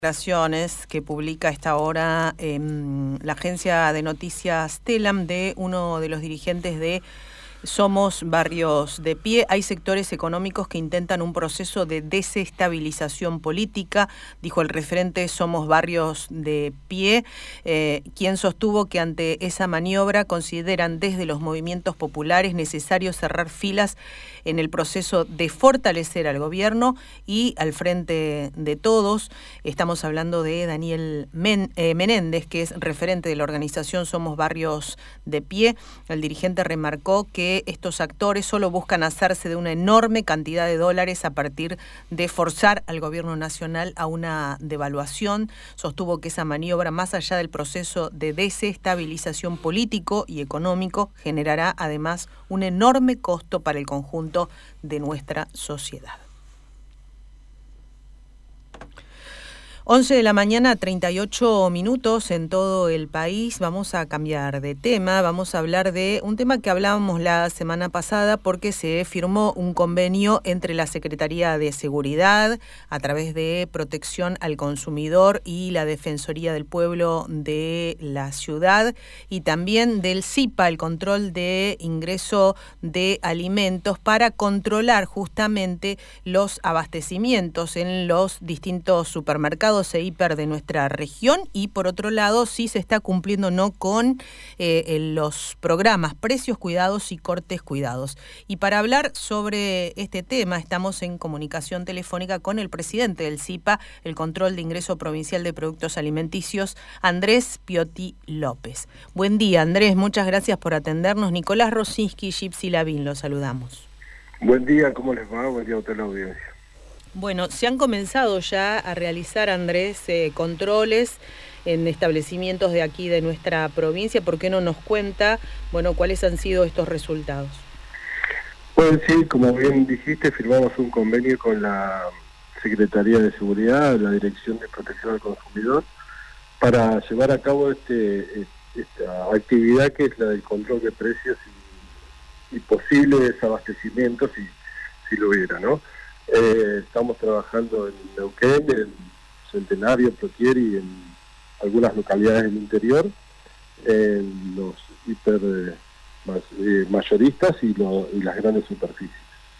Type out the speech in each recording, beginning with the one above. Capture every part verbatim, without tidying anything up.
Declaraciones que publica a esta hora eh, la agencia de noticias Telam de uno de los dirigentes de Somos Barrios de Pie. Hay sectores económicos que intentan un proceso de desestabilización política, dijo el referente Somos Barrios de Pie, eh, quien sostuvo que ante esa maniobra consideran desde los movimientos populares necesario cerrar filas en el proceso de fortalecer al gobierno y al frente de todos. Estamos hablando de Daniel Men, eh, Menéndez, que es referente de la organización Somos Barrios de Pie. El dirigente remarcó que estos actores solo buscan hacerse de una enorme cantidad de dólares a partir de forzar al gobierno nacional a una devaluación. Sostuvo que esa maniobra, más allá del proceso de desestabilización político y económico, generará además un enorme costo para el conjunto de nuestra sociedad. once de la mañana, treinta y ocho minutos en todo el país. Vamos a cambiar de tema, vamos a hablar de un tema que hablábamos la semana pasada porque se firmó un convenio entre la Secretaría de Seguridad a través de Protección al Consumidor y la Defensoría del Pueblo de la ciudad y también del SIPA, el control de ingreso de alimentos, para controlar justamente los abastecimientos en los distintos supermercados e hiper de nuestra región, y por otro lado si se está cumpliendo o no con eh, los programas Precios Cuidados y Cortes Cuidados. Y para hablar sobre este tema estamos en comunicación telefónica con el presidente del SIPA, el Control de Ingreso Provincial de Productos Alimenticios, Andrés Piotti López. Buen día, Andrés, muchas gracias por atendernos. Nicolás Rosinski y Gypsy Lavín, los saludamos. Buen día, ¿cómo les va? Buen día a toda la audiencia. Bueno, se han comenzado ya a realizar, Andrés, eh, controles en establecimientos de aquí de nuestra provincia. ¿Por qué no nos cuenta, bueno, cuáles han sido estos resultados? Pues sí, como bien dijiste, firmamos un convenio con la Secretaría de Seguridad, la Dirección de Protección al Consumidor, para llevar a cabo este, esta actividad que es la del control de precios y, y posible desabastecimiento si, si lo hubiera, ¿no? Eh, estamos trabajando en Neuquén, en Centenario, Plotier y en algunas localidades del interior, en los hiper eh, eh, mayoristas y, lo, y las grandes superficies.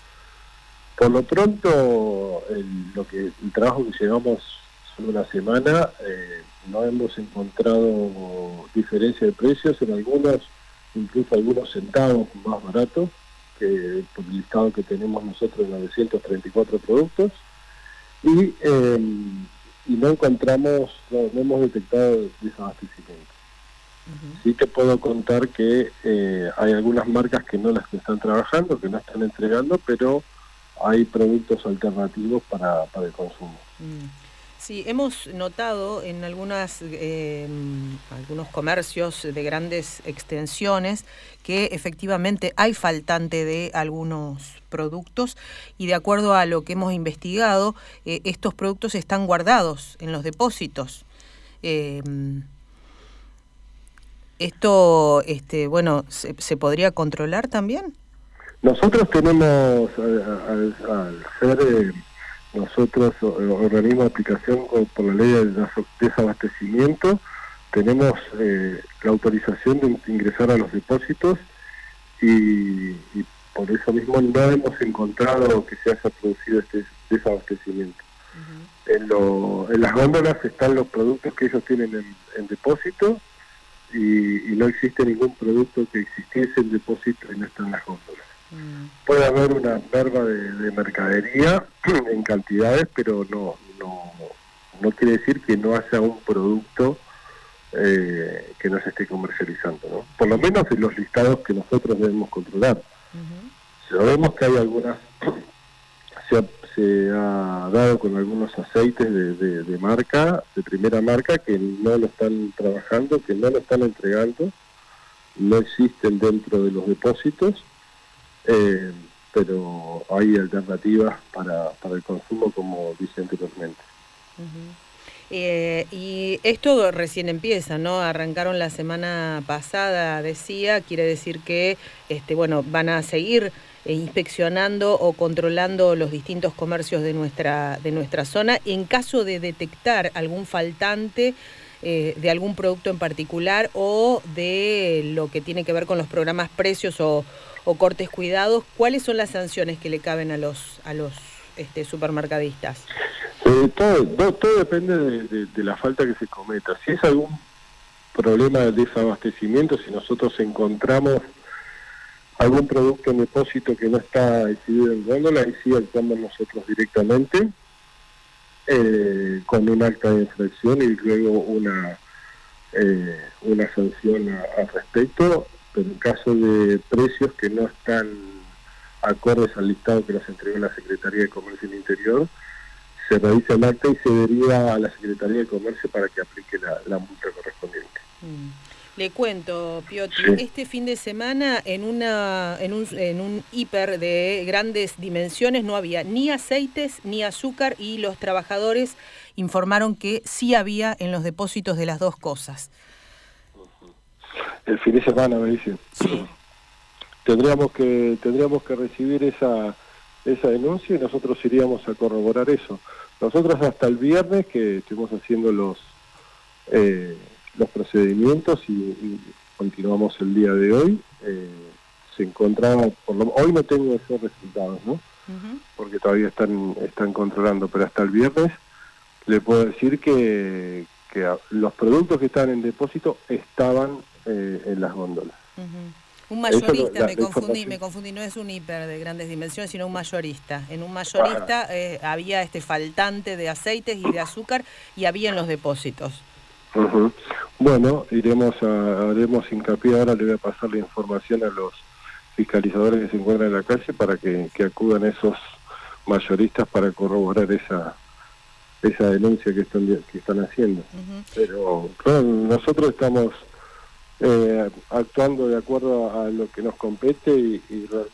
Por lo pronto, el, lo que, el trabajo que llevamos solo una semana, eh, no hemos encontrado diferencia de precios, en algunos, incluso algunos centavos más baratos, que por el listado que tenemos nosotros de novecientos treinta y cuatro productos, y, eh, y no encontramos, no, no hemos detectado desabastecimiento. Uh-huh. Sí te puedo contar que eh, hay algunas marcas que no las que están trabajando, que no están entregando, pero hay productos alternativos para, para el consumo. Mm. Sí, hemos notado en algunas eh, algunos comercios de grandes extensiones que efectivamente hay faltante de algunos productos, y de acuerdo a lo que hemos investigado, eh, estos productos están guardados en los depósitos. Eh, esto, este, bueno, ¿se, se podría controlar también? Nosotros tenemos, al, al ser... Eh, nosotros, organismo de aplicación por la ley de desabastecimiento, tenemos eh, la autorización de ingresar a los depósitos y, y por eso mismo no hemos encontrado que se haya producido este desabastecimiento. Uh-huh. En, lo, en las góndolas están los productos que ellos tienen en, en depósito y, y no existe ningún producto que existiese en depósito y no está en las góndolas. Puede haber una merma de, de mercadería en cantidades, pero no, no, no quiere decir que no haya un producto eh, que no se esté comercializando, ¿no? Por lo menos en los listados que nosotros debemos controlar. Uh-huh. Sabemos que hay algunas, se ha, se ha dado con algunos aceites de, de, de marca, de primera marca, que no lo están trabajando, que no lo están entregando, no existen dentro de los depósitos. Eh, pero hay alternativas para, para el consumo, como dije anteriormente. Uh-huh. Eh, y esto recién empieza, ¿no? Arrancaron la semana pasada, decía, quiere decir que, este, bueno, van a seguir eh, inspeccionando o controlando los distintos comercios de nuestra, de nuestra zona. En caso de detectar algún faltante eh, de algún producto en particular o de lo que tiene que ver con los programas precios o, o cortes cuidados, ¿cuáles son las sanciones que le caben a los, a los este, supermercadistas? Eh, todo, todo, todo depende de, de, de la falta que se cometa. Si es algún problema de desabastecimiento, si nosotros encontramos algún producto en depósito que no está exhibido en góndola, ahí sí actuamos nosotros directamente eh, con un acta de infracción y luego una eh, una sanción a, al respecto, pero en caso de precios que no están acordes al listado que nos entregó la Secretaría de Comercio del Interior, se revisa el acta y se deriva a la Secretaría de Comercio para que aplique la, la multa correspondiente. Mm. Le cuento, Piotr, Sí. este fin de semana en una en un, en un hiper de grandes dimensiones no había ni aceites ni azúcar y los trabajadores informaron que sí había en los depósitos de las dos cosas. El fin de semana, me dicen. Sí. Tendríamos que tendríamos que recibir esa esa denuncia y nosotros iríamos a corroborar eso. Nosotros hasta el viernes que estuvimos haciendo los eh, los procedimientos y, y continuamos el día de hoy, eh, se encontraba, por lo, hoy no tengo esos resultados, ¿no? Uh-huh. Porque todavía están están controlando, pero hasta el viernes le puedo decir que, que a, los productos que estaban en depósito estaban eh, en las góndolas. Uh-huh. Un mayorista, la, me confundí, me confundí, no es un hiper de grandes dimensiones, sino un mayorista. En un mayorista eh, había este faltante de aceites y de azúcar y había en los depósitos. Uh-huh. Bueno, iremos a, haremos hincapié, ahora le voy a pasar la información a los fiscalizadores que se encuentran en la calle para que, que acudan esos mayoristas para corroborar esa esa denuncia que están que están haciendo. Uh-huh. Pero claro, nosotros estamos eh, actuando de acuerdo a, a lo que nos compete y, y realmente...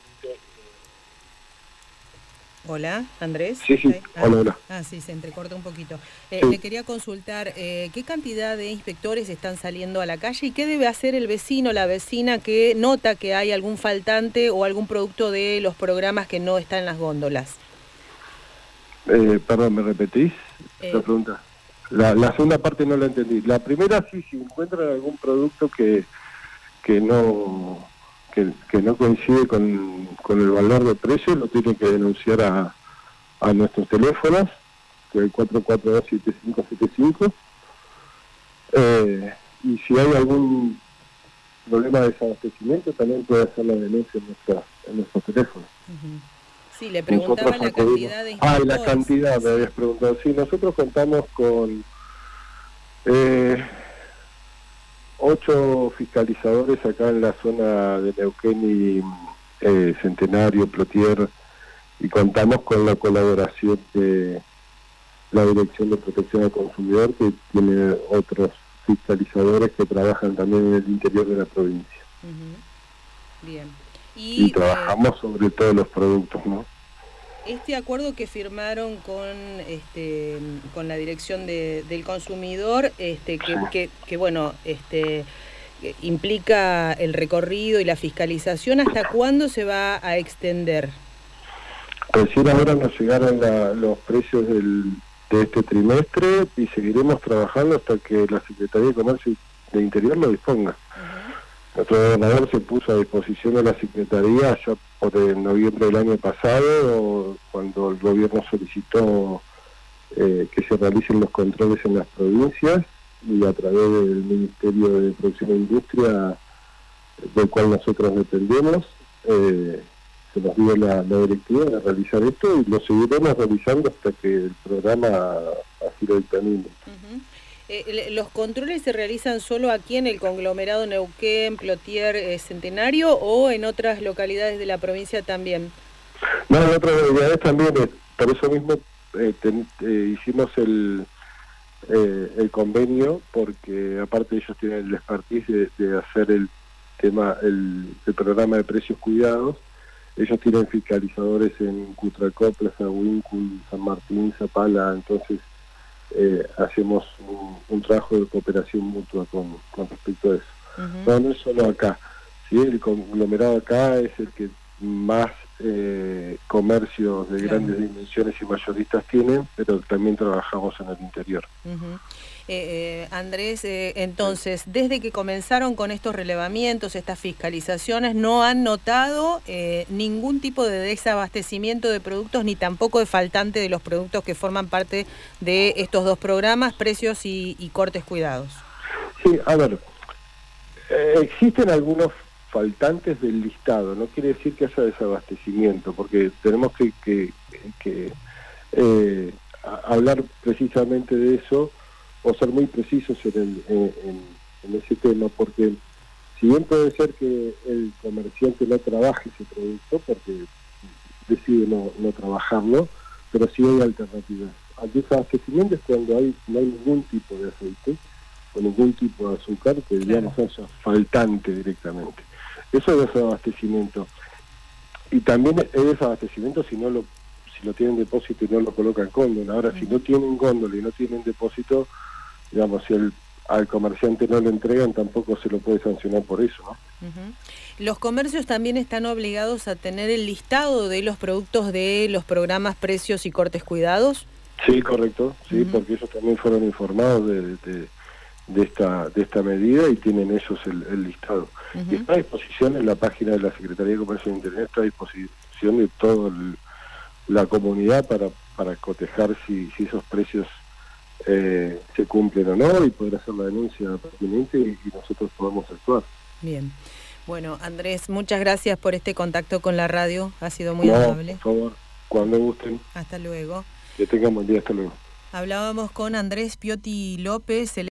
Hola, Andrés. Sí, sí, ah, hola, hola. Ah, sí, se entrecorta un poquito. Eh, sí. Le quería consultar, eh, ¿qué cantidad de inspectores están saliendo a la calle y qué debe hacer el vecino, la vecina que nota que hay algún faltante o algún producto de los programas que no está en las góndolas? Eh, perdón, ¿me repetís eh, la pregunta? La, la segunda parte no la entendí. La primera sí, si encuentran algún producto que que no... Que, que no coincide con, con el valor de precio, lo tienen que denunciar a, a nuestros teléfonos, que es el cuatro cuatro dos, siete cinco siete cinco. Eh, y si hay algún problema de desabastecimiento, también puede hacer la denuncia en, nuestra, en nuestros teléfonos. Uh-huh. Sí, le preguntaba nosotros la acudimos, cantidad de inspectores. Ah, la cantidad, me habías preguntado. Sí, nosotros contamos con... Eh, ocho fiscalizadores acá en la zona de Neuquén y eh, Centenario, Plotier, y contamos con la colaboración de la Dirección de Protección al Consumidor, que tiene otros fiscalizadores que trabajan también en el interior de la provincia. Uh-huh. Bien. Y, y trabajamos eh, sobre todos los productos, ¿no? Este acuerdo que firmaron con este con la Dirección de, del Consumidor, este que, que, que bueno, este que implica el recorrido y la fiscalización, ¿hasta cuándo se va a extender? Recién ahora nos llegaron la, los precios del, de este trimestre y seguiremos trabajando hasta que la Secretaría de Comercio de Interior lo disponga. Uh-huh. Nuestro gobernador se puso a disposición de la Secretaría ya por el noviembre del año pasado, cuando el gobierno solicitó eh, que se realicen los controles en las provincias, y a través del Ministerio de Producción e Industria, del cual nosotros dependemos, eh, se nos dio la, la directiva de realizar esto y lo seguiremos realizando hasta que el programa así lo dictamine. Uh-huh. Eh, ¿Los controles se realizan solo aquí en el conglomerado Neuquén, Plotier, eh, Centenario o en otras localidades de la provincia también? No, en otras localidades también. Eh, por eso mismo eh, ten, eh, hicimos el, eh, el convenio, porque aparte ellos tienen el expertise de, de hacer el tema, el, el programa de precios cuidados. Ellos tienen fiscalizadores en Cutracó, Plaza Huíncul, San Martín, Zapala, entonces eh, hacemos un, un trabajo de cooperación mutua con, con respecto a eso. Uh-huh. No, no es solo acá, ¿sí? El conglomerado acá es el que más eh, comercios de claro. grandes dimensiones y mayoristas tienen, pero también trabajamos en el interior. Uh-huh. eh, eh, Andrés, eh, entonces, desde que comenzaron con estos relevamientos, estas fiscalizaciones, ¿no han notado eh, ningún tipo de desabastecimiento de productos, ni tampoco de faltante de los productos que forman parte de estos dos programas, precios y, y cortes cuidados? Sí, a ver, eh, existen algunos faltantes del listado, no quiere decir que haya desabastecimiento, porque tenemos que, que, que eh, hablar precisamente de eso, o ser muy precisos en, el, en, en ese tema, porque si bien puede ser que el comerciante no trabaje ese producto, porque decide no, no trabajarlo, pero sí hay alternativas. Al desabastecimiento es cuando hay, no hay ningún tipo de aceite, o ningún tipo de azúcar, que digamos claro. haya faltante directamente. Eso es desabastecimiento. Y también es desabastecimiento si no lo si lo tienen depósito y no lo colocan góndola. Ahora, uh-huh. si no tienen góndola y no tienen depósito, digamos, si el, al comerciante no lo entregan, tampoco se lo puede sancionar por eso, ¿no? Uh-huh. ¿Los comercios también están obligados a tener el listado de los productos de los programas Precios y Cortes Cuidados? Sí, correcto, sí, uh-huh. porque ellos también fueron informados de... de de esta de esta medida y tienen ellos el, el listado. Uh-huh. Y está a disposición en la página de la Secretaría de Comercio de Internet, está a disposición de toda la comunidad para, para cotejar si, si esos precios eh, se cumplen o no y poder hacer la denuncia pertinente y, y nosotros podamos actuar. Bien. Bueno, Andrés, muchas gracias por este contacto con la radio, ha sido muy no, amable. Por favor, cuando gusten. Hasta luego. Que tengan buen día, hasta luego. Hablábamos con Andrés Piotti López, el